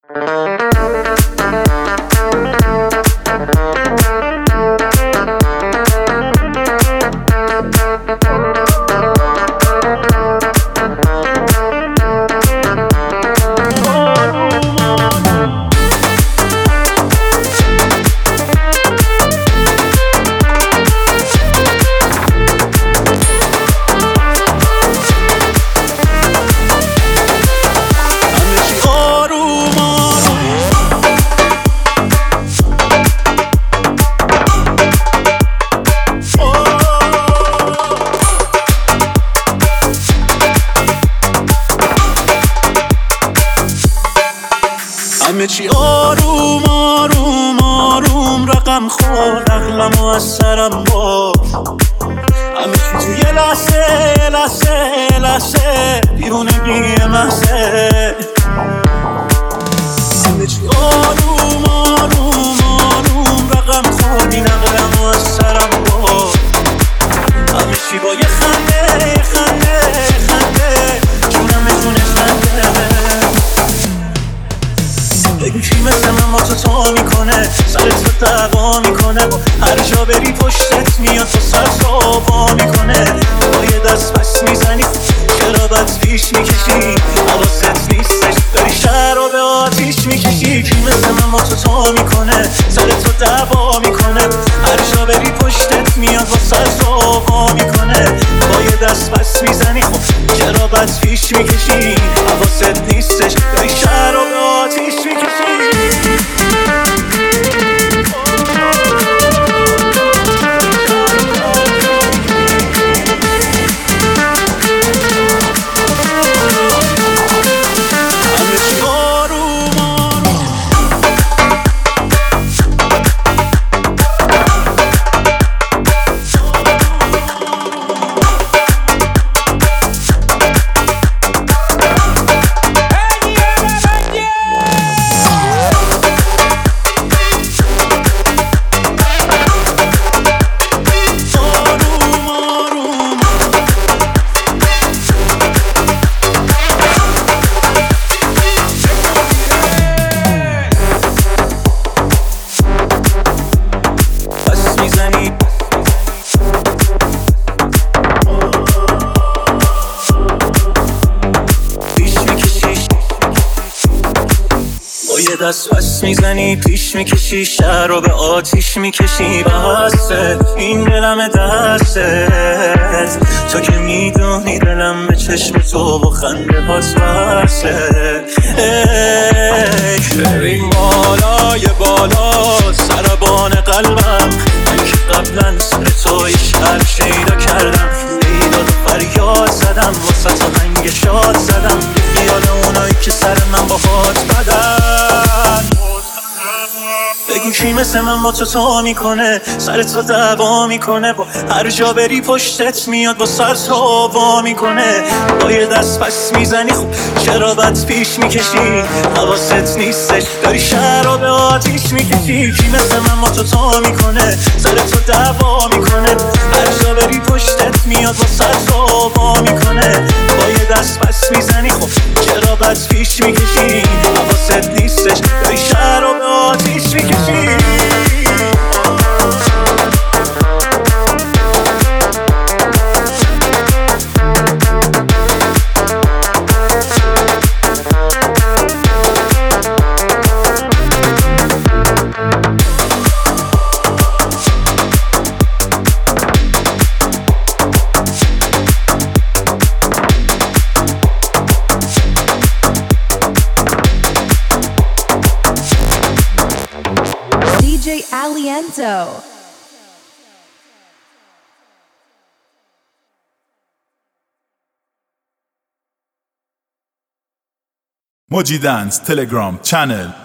همه چی آروم آروم آروم رقم خورد، عقلمو از سرم برد. همه چی تو یه لحظه یه لحظه یه لحظه دیوونگی محضه. همه چی آروم آروم آروم رقم خورد، این عقلمو از سرم برد. همه چی با یه خنده یه خنده یه خنده جونم جون خنده. بگو کی مثل من با تو میکنه، سرت رو دعوا میکنه، با هر جا بری پشتت میاد تو سر صابا میکنه. با یه دست پس میزنی چرا بد پیش میکشی، حواست نیستش داری شهر رو به آتیش میکشی. کی مثل من با تو میکنه، سرت رو دعوا میکنه، هر جا بری پشتت میاد با سر صابا میکنه. با یه دست پس میزنی چرا بد پیش میکشی، حواست نیستش داری شهر رو به آتیش میکشی. دست پس میزنی پیش میکشی، شهر رو به آتیش میکشی. بسته این دلم دستت، تو که میدونی دلم به چشم تو با خنده هاست وصله. بریم بالای بالا سربان قلبم، من که قبلا سر توی شهر شیدا کردم. ایداد و فریاد زدم واسه تا هنگ شاد زدم، خیال اونایی که سر من با هات بدن. بگو کی مثل من با تو میکنه، سرت رو دعوا میکنه، با هر جا بری پشتت میاد با سر صابا میکنه. با یه دست پس میزنی خوب چرا بد پیش میکشی، حواست نیستش داری شهر رو به آتیش میکشی. کی مثل من با تو میکنه، سرت رو دعوا میکنه، هر جا بری پشتت میاد با سر صابا میکنه. با یه دست پس میزنی خوب چرا بد پیش میکشی، حواست نیستش داری شهر رو به آتیش میکشی. DJ Aliento. Moji Dance Telegram channel